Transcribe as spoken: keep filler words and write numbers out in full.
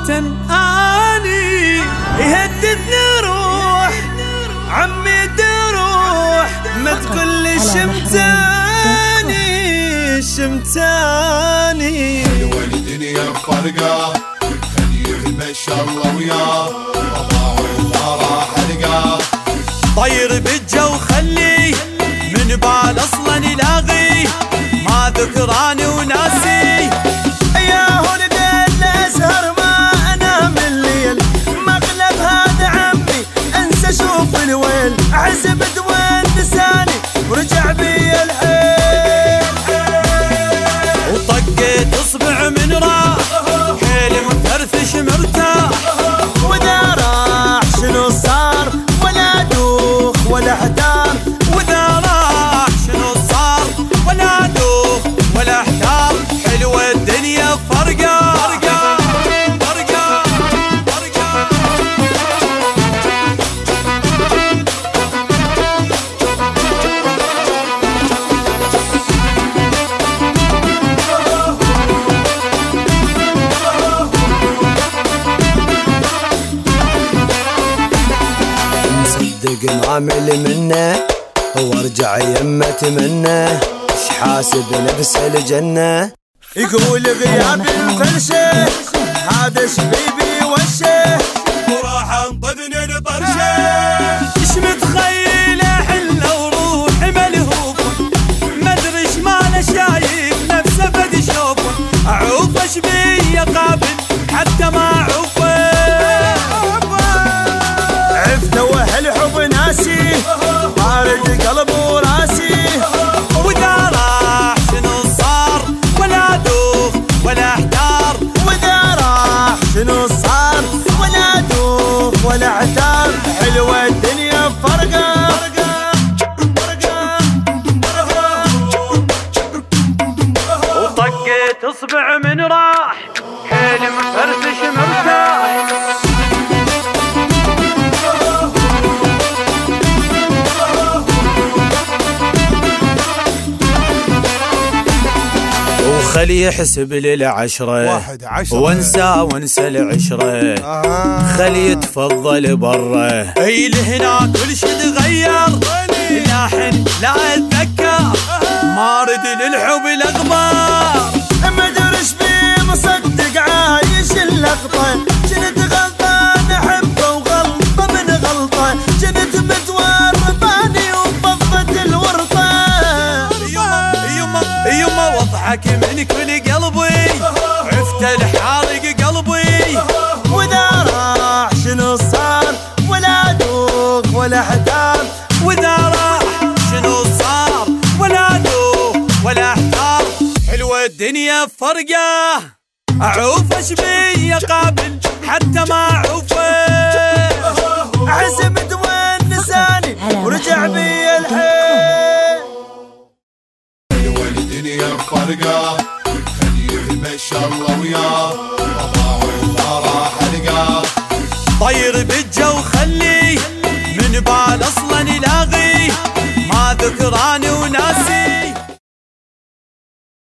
اني يهددني روح عمي تروح ما تقول لي شمتاني شمتاني والدنيا فرقة خليه ما شاء الله وياه وضاع وثارة حلقة طير بالجو خلي من بال اصلا لاغي ما ذكراني وناسي يا ولد الازهر ما انام الليل مقلب هذا عمي انسى اشوف الويل عزبت وين لساني ورجع بي الحيل وطقيت اصبع من راح حيل مفرفش مرتاح وذا راح شنو صار ولا دوخ ولا احتار وذا راح شنو صار ولا دوخ ولا احتار حلوة الدنيا فرقة فرقة فرقة فرقة مصدق معامل منه وارجع يمه اتمنى اش حاسب نفس الجنه يقول غيابي مفرشه هذا شبيبي وشه وراح انطذني لطرشه ايش متخيله حله وروحي ملهوفه ما ادري ايش ماله شايف نفسه فد شوفه اعوفه ايش بي قابل حتى ما اعوفه عفته وهالحب ناسي بارد قلب وراسي وذا راح شنو صار ولا دوخ ولا احتار وذا راح شنو صار ولا دوخ ولا احتار حلوة الدنيا فرقة وطقيت اصبع من راح حيل مفرفش مرتاح وخلي يحسب للعشرة واحد عشرة وانسى وانسى العشرة آه. خلي يتفضل برا اي لهنا كل شي تغير لاحن لا اتذكر ما رد للحب الاغمار ما درش بي مصدق عايش اللقطة جنت غلطان احبه وغلطة من غلطة جنت متورطاني وفضت الورطة يما يما وضحك من كل قلبي عفت الحارق قلبي وذا راح شنو صار ولا دوخ ولا احتار وذا راح شنو صار ولا دوخ ولا احتار حلوة الدنيا فرقة اعوف ايش بي قابل حتى ما اعوفه عزمت وين نساني ورجع بي الحيل والدنيا فرقة خليه ما شاء الله وياه وضاع وثارة حلقة طير بالجو خلي من بال اصلا لاغي ما ذكراني وناسي